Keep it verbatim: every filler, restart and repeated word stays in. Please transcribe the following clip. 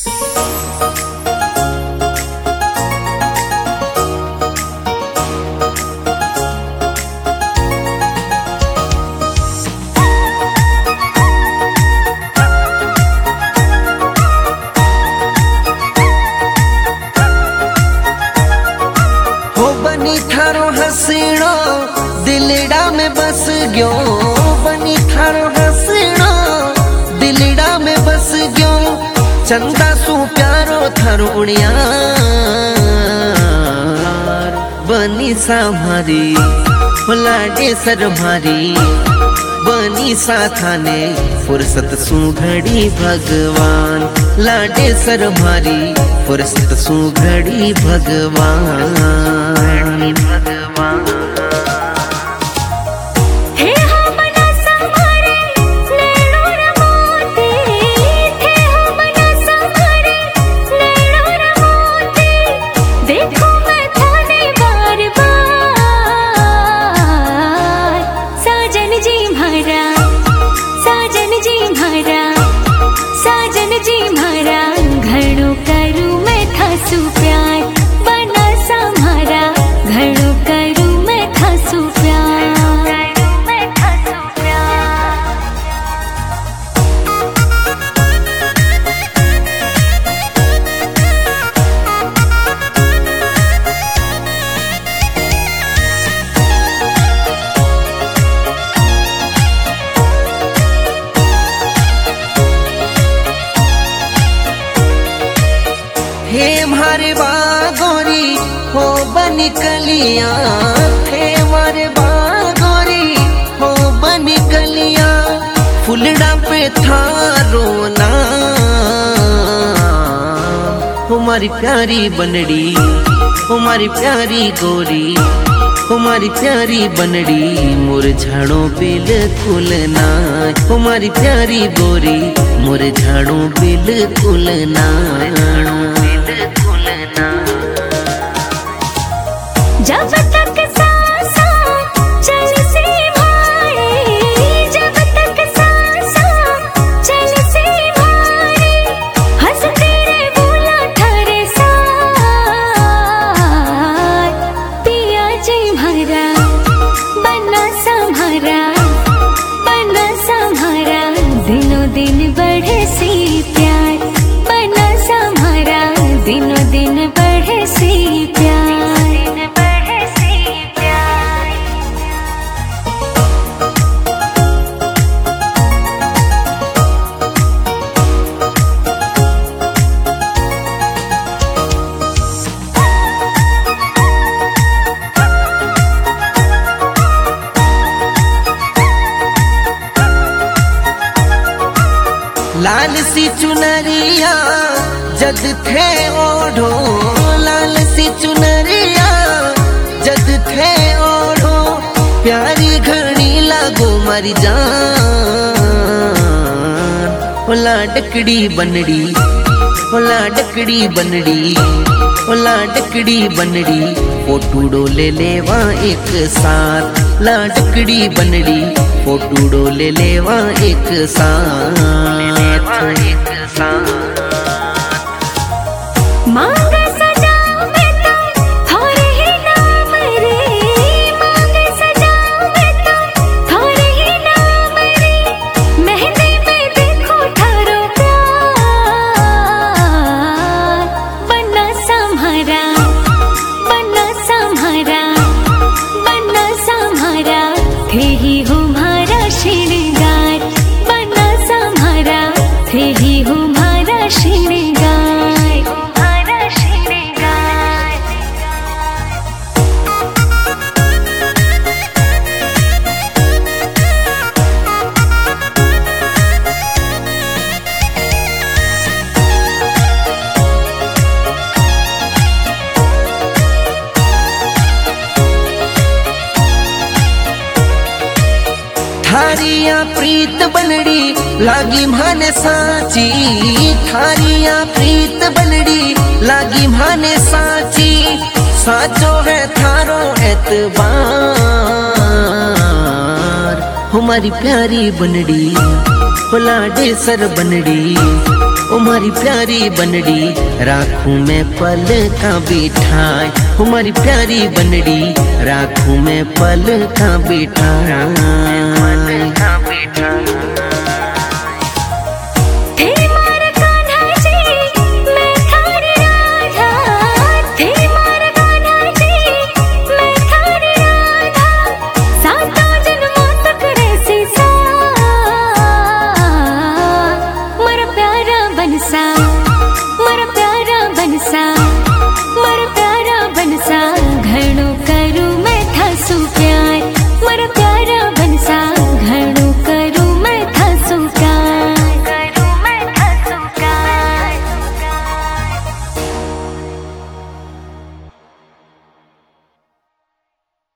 थारो हसीनो दिलड़ा में बस गयो, बनी थारो हसीनो दिलड़ा में बस गयो। चंदा सू प्यारो थारो उड़ियार बनी सा मारी लाडे सर मारी, बनी सा थाने फुर्सत सू घड़ी भगवान। लाडे सर मारी फुर्सत सू घड़ी भगवान भगवान। हे मारे बागोरी हो बनी कलिया, हे मारे बागोरी हो बनी कलिया। फुलड़ा पे थारो नाम हमारी प्यारी बनड़ी, हमारी प्यारी गोरी, हमारी प्यारी बनड़ी मुरझाड़ो बिल्कुल ना। हमारी प्यारी गोरी मुरझाड़ो बिल्कुल ना। जब तक सांसां चल से भाई, जब तक सांसां चल से भाई, हंस तेरे बोला थारे साथ। पिया जी भरा बना संभरा, बना संभरा दिनों दिन बढ़े सी प्यार। बना संभरा दिनों दिन बढ़े सी प्यार। लाल सी चुनरिया जद थे ओढ़ो, लाल सी चुनरिया जद थे ओढ़ो। प्यारी घड़ी लागो मरी जान। ओला डकड़ी बनड़ी, ओला डकड़ी बनड़ी, ओला डकड़ी बनड़ी फोटूड़ो ले लेवा एक साथ। ला डकड़ी बनड़ी फोटूड़ो ले लेवा एक साथ, एक साथ। मांग सजाओ मैं तो थोड़े ही नाम रे, मांग सजाओ मैं तो थोड़े ही नाम रे। मेहंदी में देखो थारो प्यार। बना संभरा, बना संभरा, बना संभरा थे ही हमारा श्रृंगार। बना संभरा थे ही हमारा श्रृंगार। थारिया प्रीत बनड़ी लागी माने साची, थारिया प्रीत बनड़ी लागी माने साची। साचो है थारो एतबार हमारी प्यारी बनड़ी, लाडे सर बनड़ी, हमारी प्यारी बनड़ी राखू में पल का बिठाए, हमारी प्यारी बनड़ी राखू में पल का बिठाए।